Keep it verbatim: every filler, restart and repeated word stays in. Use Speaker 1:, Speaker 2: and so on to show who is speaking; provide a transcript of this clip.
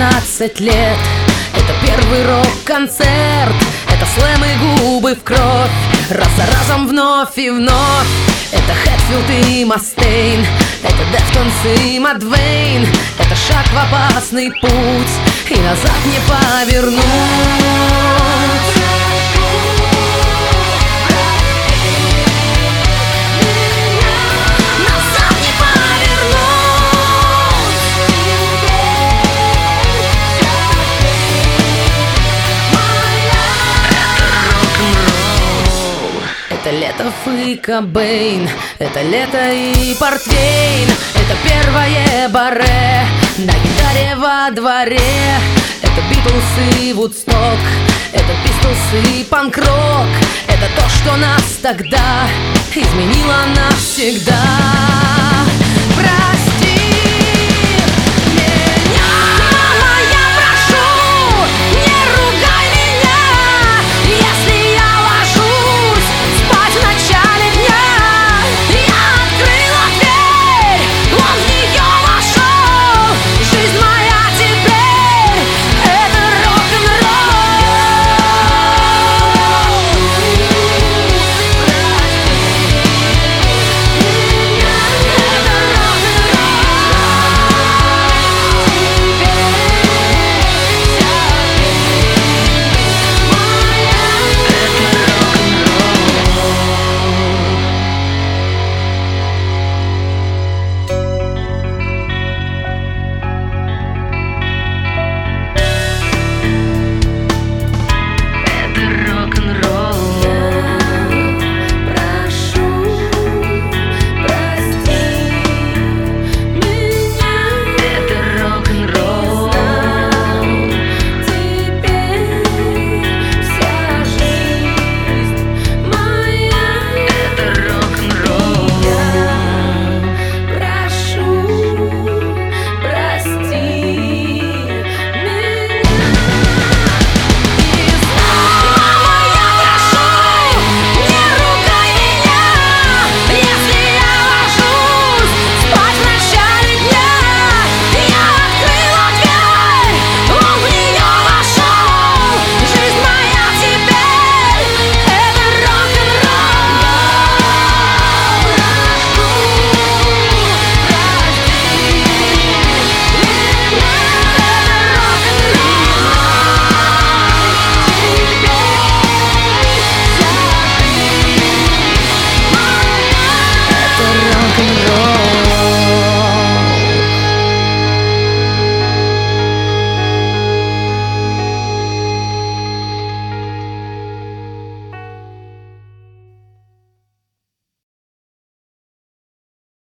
Speaker 1: восемнадцать лет. Это первый рок-концерт, это слэм и губы в кровь, раз за разом вновь и вновь. Это Хэтфилд и Мастейн, это Дефтонс и Мадвейн. Это шаг в опасный путь, и назад не повернуть. Это лето и Кобейн, это лето и портвейн. Это первое баре на гитаре во дворе. Это Битлз и Вудсток, это Пистолс и панк-рок. Это то, что нас тогда изменило навсегда.